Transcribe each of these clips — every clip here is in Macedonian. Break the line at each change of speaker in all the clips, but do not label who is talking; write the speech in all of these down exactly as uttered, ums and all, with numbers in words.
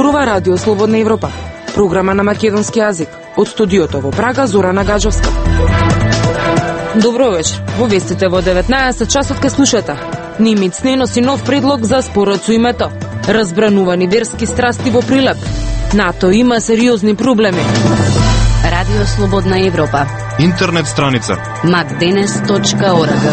зборува Радио Слободна Европа, програма на македонски јазик. Од студиото во Прага, Зорана Гаджовска. Добро вечер. Во вестите во деветнаесет часот ке слушате. Нимиц не носи нов предлог за спорот со името. Разбранувани верски страсти во Прилеп. НАТО има сериозни проблеми.
Радио Слободна Европа.
Интернет страница
мак денес точка орг.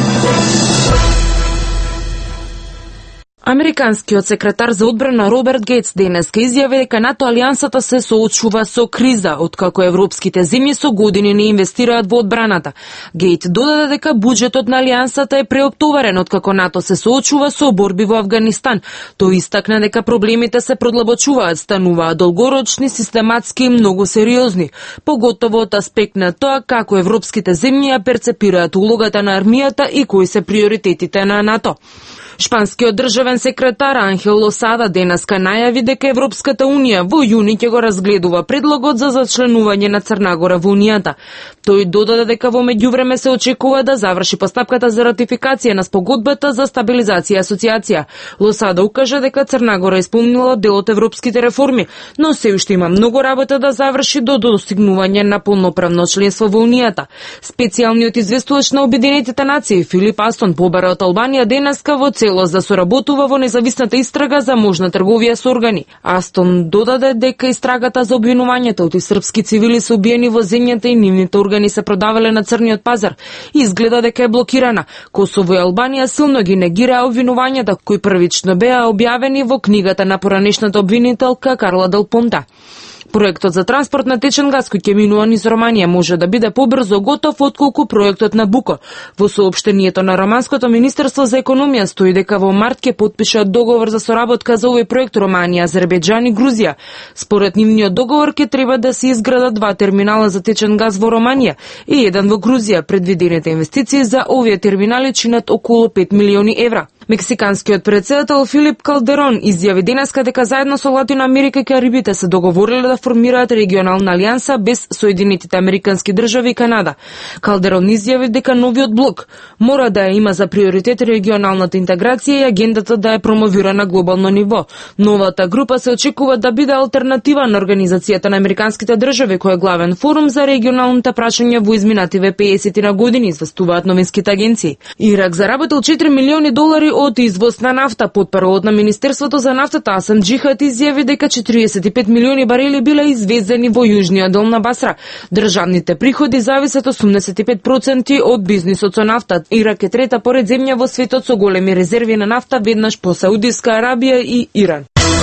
Американскиот секретар за одбрана Роберт Гейтс денеска изјави дека НАТО алијансата се соочува со криза, откако европските земји со години не инвестираат во одбраната. Гейтс додаде дека буџетот на алијансата е преоптоварен откако НАТО се соочува со борби во Авганистан. Тој истакна дека проблемите се продлабочуваат, стануваат долгорочни, систематски и многу сериозни, поготово од аспект на тоа како европските земји ја перцепираат улогата на армијата и кои се приоритетите на НАТО. Шпанскиот државен секретар Анхел Лосада денеска најави дека Европската унија во јуни ќе го разгледува предлогот за зачленување на Црна Гора во Унијата. Тој додаде дека во меѓувреме се очекува да заврши постапката за ратификација на спогодбата за стабилизација и асоциација. Лосада укажа дека Црна Гора исполнила дел од европските реформи, но се уште има многу работа да заврши до достигнување на полноправно членство во Унијата. Специјалниот известувач на Обединетите нации Филип Астон побара од Албанија денеска во да соработува во независната истрага за можна трговија со органи. Астон додаде дека истрагата за обвинувањето од српски цивили се убиени во земјата и нивните органи се продавале на црниот пазар. Изгледа дека е блокирана. Косово и Албанија силно ги негираа обвинувањата кои првично беа објавени во книгата на поранешната обвинителка Карла Дел Понта. Проектот за транспорт на течен газ кој ќе минува низ Романија може да биде побрзо готов отколку проектот на Буко. Во соопштението на романското министерство за економија стои дека во март ќе подпишат договор за соработка за овој проект Романија, Азербејџан и Грузија. Според нивниот договор ќе треба да се изградат два терминала за течен газ во Романија и еден во Грузија. Предвидените инвестиции за овие терминали чинат околу пет милиони евра. Мексиканскиот претседател Филип Калдерон изјави денеска дека заедно со Латино Америка и Карибите се договориле да формираат регионална алијанса без Соединетите Американски држави и Канада. Калдерон изјави дека новиот блок мора да има за приоритет регионалната интеграција и агендата да е промовира на глобално ниво. Новата група се очекува да биде алтернатива на Организацијата на Американските држави, кој е главен форум за регионалните прашања во изминативе пеесет на години, известуваат новинските агенции. Ирак заработил четири милиони долари од извоз на нафта. Потпаролот на Министерството за нафтата Асан Џихат изјави дека четириесет и пет милиони барели биле извезени во јужниот дел на Басра. Државните приходи зависат осумдесет и пет проценти од бизнисот со нафта. Ирак е трета поред земја во светот со големи резерви на нафта, веднаш по Саудиска Арабија и Иран.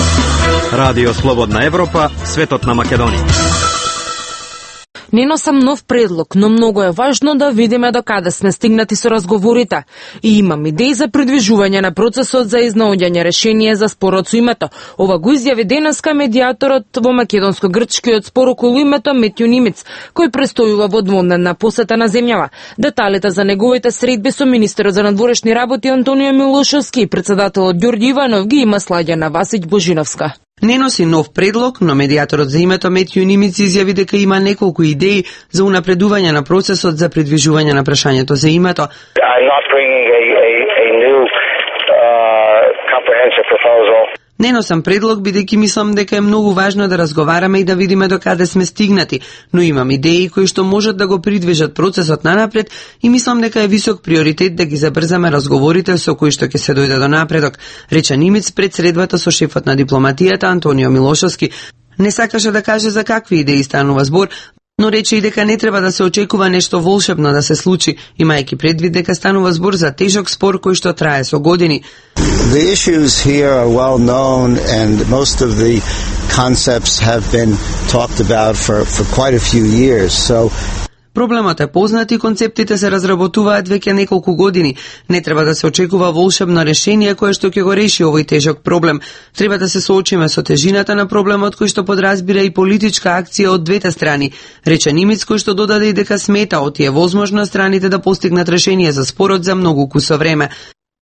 Радио Слободна Европа, светот на Македонија.
Не носам нов предлог, но многу е важно да видиме до каде сме стигнати со разговорите. И имам идеи за придвижување на процесот за изнаоѓање решение за спорот со името. Ова го изјави денеска медијаторот во македонско-грчкиот спор околу името Метју Нимиц, кој престојува во двомневна посета на земјава. Деталите за неговите средби со министерот за надворешни работи Антонио Милошовски и председателот Ѓорѓи Иванов ги има Слаѓана Васиќ Божиновска.
Не носи нов предлог, но медијаторот за името Метју Нимиц изјави дека има неколку идеи за унапредување на процесот за придвижување на прашањето за името.
I'm not bringing a, a, a new uh, comprehensive proposal.
Не носам предлог, бидејќи мислам дека е многу важно да разговараме и да видиме до каде сме стигнати, но имам идеи кои што можат да го придвижат процесот нанапред и мислам дека е висок приоритет да ги забрзаме разговорите со кои што ќе се дојде до напредок, рече Нимиц пред средбата со шефот на дипломатијата Антонио Милошовски. Не сакаше да каже за какви идеи станува збор, но рече и дека не треба да се очекува нешто волшебно да се случи, имајќи предвид дека станува збор за тежок спор кој што трае со години.
The issues here are well known and most of the concepts have been talked about for, for quite a few years. So
Проблемот е познат и концептите се разработуваат веќе неколку години. Не треба да се очекува волшебно решение кое што ќе го реши овој тежок проблем. Треба да се соочиме со тежината на проблемот кој што подразбира и политичка акција од двете страни, рече Нимиц, кој што додаде и дека смета оти е возможно страните да постигнат решение за спорот за многу кусо време.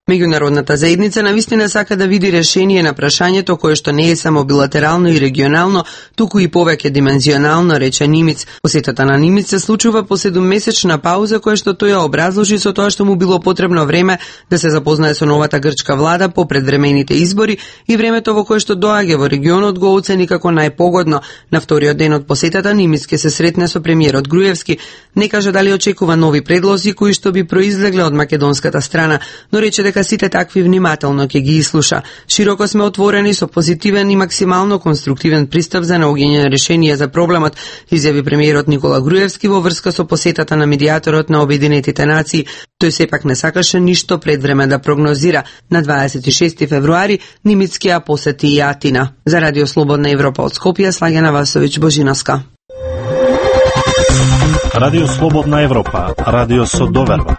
Меѓународната заедница навистина сака да види решение на прашањето кое што не е само билатерално и регионално, туку и повеќе димензионално, рече Нимиц. Посетата на Нимиц се случува по седуммесечна пауза која што тој ја образложи со тоа што му било потребно време да се запознае со новата грчка влада по предвремените избори и времето во кое што доаѓа во регионот го оцени како најпогодно. На вториот ден од посетата Нимиц ќе се сретне со премиерот Груевски. Не кажа дали очекува нови предлози кои што би произлегле од македонската страна, но рече дека сите такви внимателно ќе ги ислуша. Широко сме отворени со позитивен и максимално конструктивен пристап за наоѓање на решение за проблемот, изјави премиерот Никола Груевски во врска со посетата на медијаторот на Обединетите нации. Тој сепак не сакаше ништо пред време да прогнозира. На дваесет и шести февруари Нимиц ќе ја посети и Атина. За Радио Слободна Европа од Скопје, Слагена Васовиќ Божиновска.
Радио Слободна Европа, радио со доверба.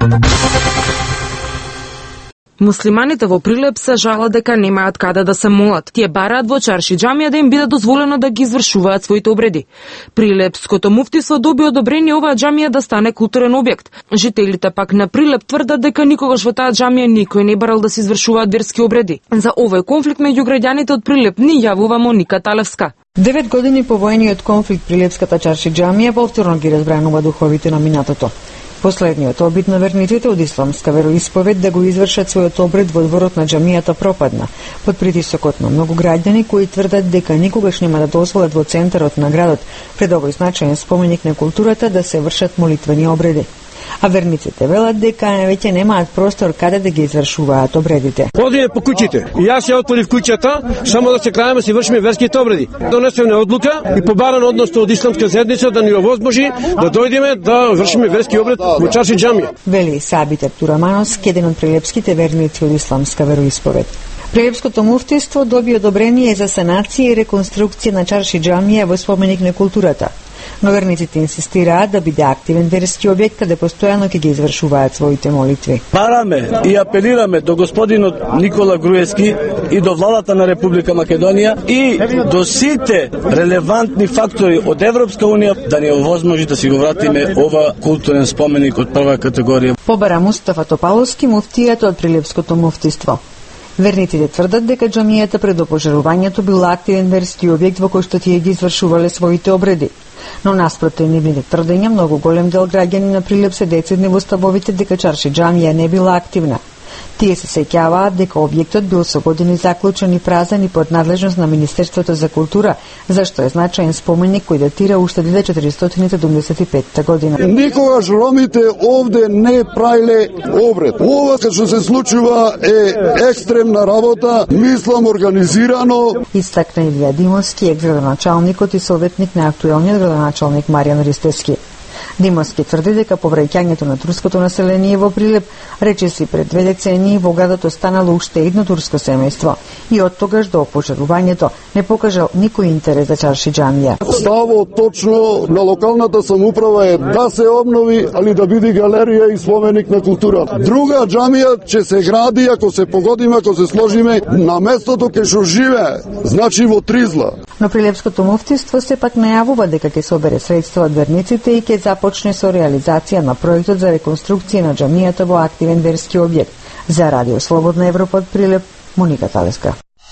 Муслиманите во Прилеп се жалат дека немаат каде да се молат. Тие бараат во чарши џамија да им биде дозволено да ги извршуваат своите обреди. Прилепското муфтиство доби одобрение оваа џамија да стане културен објект. Жителите пак на Прилеп тврдат дека никогаш во таа џамија никој не барал да се извршуваат верски обреди. За овој конфликт меѓу граѓаните од Прилеп ни јавува Моника Талевска.
Девет години по воениот конфликт Прилепската чарши џамија повторно ги разбранува духовите на минатото. Последниот обид на верниците од исламска вероисповед да го извршат својот обред во дворот на џамијата пропадна, под притисокот на многу граѓани кои тврдат дека никогаш нема да дозволат во центарот на градот пред овој значаен споменик на културата да се вршат молитвени обреди. А верниците велат дека веќе немаат простор каде да ги извршуваат обредите.
Одиме по куќите. И јас ја отворив куќата само да се крајаме си вршиме верските обреди. Донесевме одлука и побарано односно од исламска заедница да ни овозможи да дојдеме да вршиме верски обред во чарши џамија. Вели Сабит Ептурамановски, еден од прилепските верници од исламска вероисповед. Прилепското муфтиство доби одобрение за санација и реконструкција на чарши џамија во споменик на културата. Но верниците инсистираат да биде активен верски објект каде постојано ќе ги извршуваат своите молитви. Бараме и апелираме до господинот Никола Груевски и до владата на Република Македонија и до сите релевантни фактори од Европска унија да ни овозможи да си го вратиме ова културен споменик од прва категорија.
Побара Мустафа Топаловски, муфтијата од Прилепското муфтиство. Верниците тврдат дека џамијата пред опожарувањето била активен верски објект во кој што тие ги извршувале своите обреди. Но наспроти нивните тврдења, многу голем дел граѓани на Прилеп се децидни во ставовите дека чарши џамија не била активна. Тие се сеќаваат дека објектот бил со години заклучен и празен и под надлежност на Министерството за култура, зашто е значаен споменик кој датира уште од илјада четиристотини седумдесет и петта година.
Никогаш ромите овде не правиле обред. Ова што се случува е екстремна работа, мислам организирано.
Истакна Илија Димовски, екс-градоначалникот и советник на актуелниот градоначалник Маријан Ристевски. Димовски тврди дека повраќањето на турското население во Прилеп речиси пред две децении во градот останало уште едно турско семејство и од тогаш до опожарувањето не покажал никој интерес за чарши џамија.
Ставот точно на локалната самоуправа е да се обнови, али да биде галерија и споменик на културата. Друга џамија ќе се гради ако се погодиме, ако се сложиме на местото кај што живее, значи во Тризла.
Но Прилепското муфтиство сепак најавува дека ќе собере средства од верниците и ќе започне со реализација на проектот за реконструкција на џамијата во активен верски објект. За Радио Слободна Европа од Прилеп, Моника Талевска.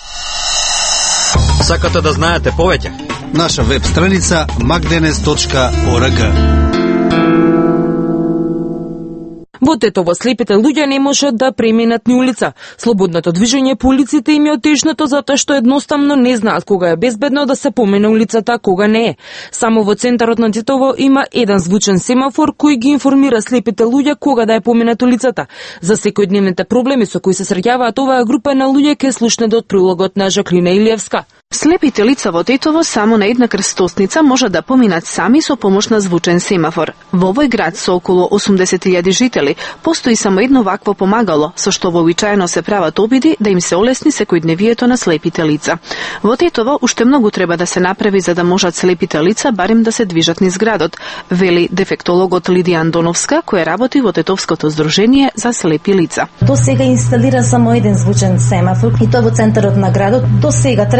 Сакате да знаете повеќе?
Наша веб страница макденес точка орг.
Во Тетово слепите луѓе не можат да преминат ни улица. Слободното движење по улиците им е отежнато затоа што едноставно не знаат кога е безбедно да се помине улицата, а кога не е. Само во центарот на Тетово има еден звучен семафор кој ги информира слепите луѓе кога да ја поминат улицата. За секојдневните проблеми со кои се среќаваат оваа група на луѓе ке слушнете од прилогот на Жаклина Илиевска.
Слепите лица во Тетово само на една крстосница може да поминат сами со помош на звучен семафор. Во овој град со околу осумдесет илјади жители постои само едно вакво помагало, со што вообичаено се прават обиди да им се олесни секојдневието на слепите лица. Во Тетово уште многу треба да се направи за да можат слепите лица барем да се движат низ градот, вели дефектологот Лидија Андоновска, која работи во Тетовското здружение за слепи лица.
До сега инсталира само еден звучен семафор и тоа во центарот на градот. До сега требаше да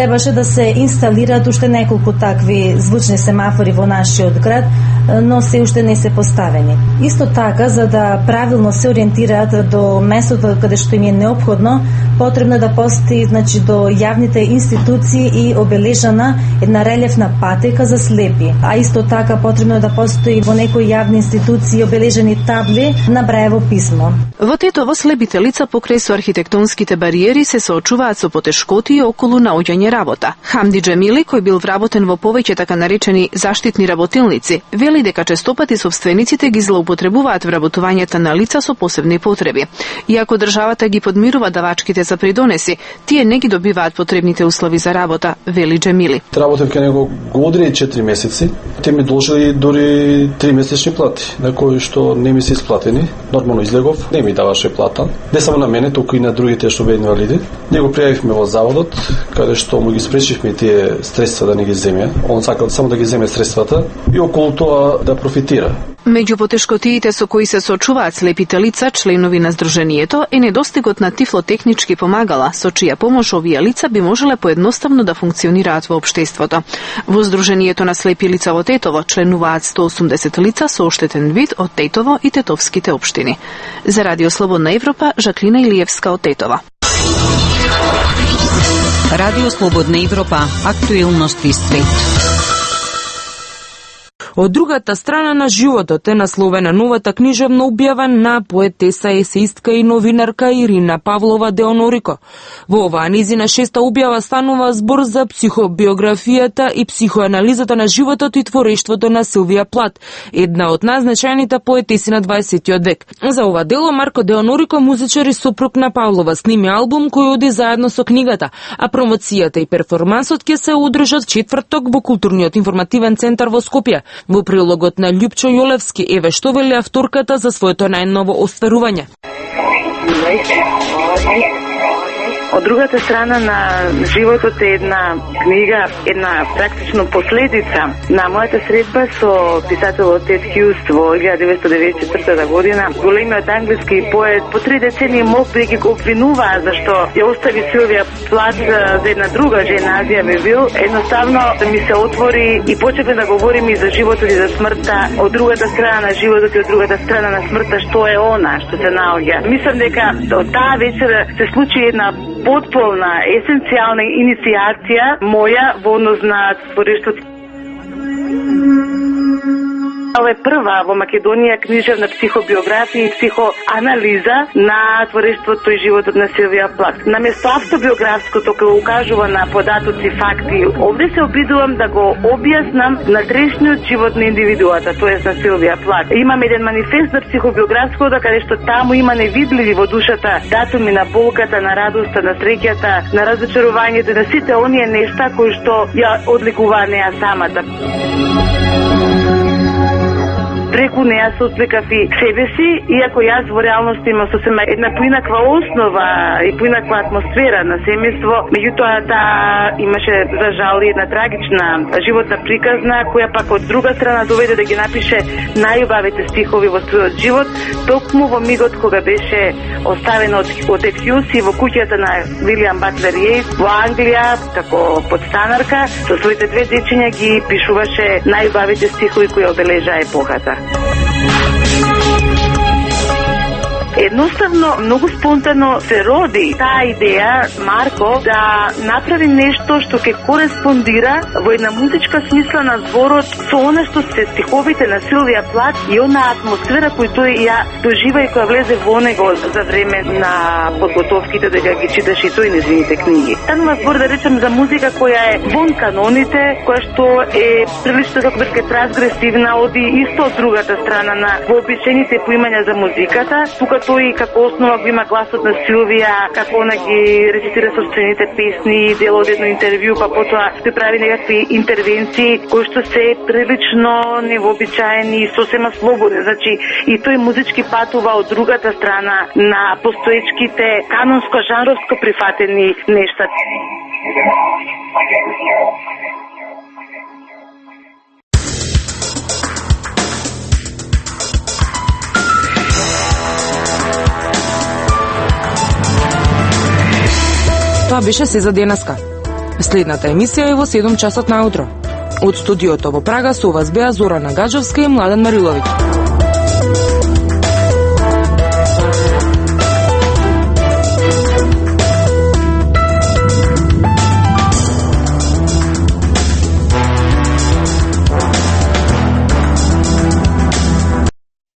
да се инсталираат уште неколку такви звучни семафори во нашиот град, но се уште не се поставени. Исто така, за да правилно се ориентираат до местото каде што им е неопходно, потребно да постои, значи, до јавните институции и обележана една релефна патека за слепи. А исто така потребно да постои во некои јавни институции обележени табли на Браево писмо.
Во Тетово слепите лица покрај со архитектонските бариери се соочуваат со потешкоти околу наоѓање работа. Хамди Джемили, кој бил вработен во повеќе така наречени заштитни работилници, вели дека честопати собствениците ги злоупотребуваат вработувањето на лица со посебни потреби. Иако државата ги подмирува давачките за придонеси, тие не ги добиваат потребните услови за работа, вели Джемили.
Работев кај него години и четири месеци. Те ми должили дури три месечни плати, на кои што не ми се исплатени. Нормално излегов, не ми даваше плата. Не само на мене, туку и на другите што беа инвалиди. Него пријавивме во заводот, каде што му ги спречивме тие средства да не ги земе. Он сакал само да ги земе средствата и околу тоа да профитира.
Меѓу потешкотиите со кои се соочуваат слепите лица, членови на Сдруженијето, е недостигот на тифлотехнички помагала, со чија помош овие лица би можеле поедноставно да функционираат во општеството. Во Сдруженијето на слепи лица во Тетово членуваат сто осумдесет лица со оштетен вид од Тетово и тетовските општини. За Радио Слободна Европа, Жаклина Илиевска од Тетово.
Радио Слободна Европа, актуелности свет.
Од другата страна на животот е насловена новата книжевна објава на поетеса, есеистка и новинарка Ирина Павлова Деонорико. Во оваа низина шеста објава станува збор за психобиографијата и психоанализата на животот и творештвото на Силвија Плат, една од најзначајните поетеси на дваесеттиот век. За ова дело Марко Деонорико, музичар и сопруг на Павлова, сними албум кој оди заедно со книгата, а промоцијата и перформансот ќе се одржат четврток во Културниот информативен центар во Скопје. Во прилогот на Љупчо Јолевски, еве што вели авторката за своето најново остварување.
Од другата страна на животот е една книга, една практично последица на мојата средба со писателот Тед Хјус во илјада деветстотини деветдесет и четвртата година. Големиот англиски поет по три децении мог да ги го обвинува зашто ја остави Силвија Плат за една друга жена, Азија Мевил. Едноставно да ми се отвори и почнеме да говориме и за животот и за смртта. Од другата страна на животот и од другата страна на смртта, што е она што се наоѓа. Мислам дека од таа вечера се случи една потполна, есенцијална иницијација моја во однос на творештвото. Ова е прва во Македонија книжевна психобиографија и психоанализа на творештвото и животот на Силвија Плат. Наместо автобиографското кој укажува на податоци, факти, овде се обидувам да го објаснам на трешниот живот на индивидуата, тоест на Силвија Плат. Имам еден манифест на психобиографското, каде што таму има невидливи во душата датуми на болката, на радоста, на среќата, на разочарувањето, на сите оние нешта кои што ја одликуваат неа самата. Преку неа се отсликав и себе си, иако јас во реалност имам сосема една поинаква основа и поинаква атмосфера на семејство, меѓутоа таа имаше за жал една трагична животна приказна, која пак од друга страна доведе да ги напише најубавите стихови во својот живот, токму во мигот кога беше оставена од, од Тед Хјус и во куќата на Вилијам Батлер Јејс во Англија, како подстанарка, со своите две дечиња ги пишуваше најубавите стихови кои обележаа епохата. Едноставно, многу спонтано се роди таа идеја, Марко, да направи нешто што ќе кореспондира во една музичка смисла на зборот со она што се стиховите на Силвија Плат и она атмосфера кој тој ја дожива и која влезе во него за време на подготовките дека ги читаше и тој нејзините книги. Станува збор, да речем, за музика која е вон каноните, која што е прилично, како би рекла, трансгресивна, оди исто од другата страна на вообичаените поимања за музиката, тука тој како основа го има гласот на Силвија, како она ги рецитира собствените песни, дел од едно интервју, па потоа се прави некакви интервенции кои што се прилично невообичаени и сосема слободни. Значи и тој музички патува од другата страна на постоечките канонско-жанровско прифатени нешта.
Тоа беше се за денеска. Следната емисија е во седум часот наутро. Од студиото во Прага со вас беа Зорана Гаджовска и Младен Мариловиќ.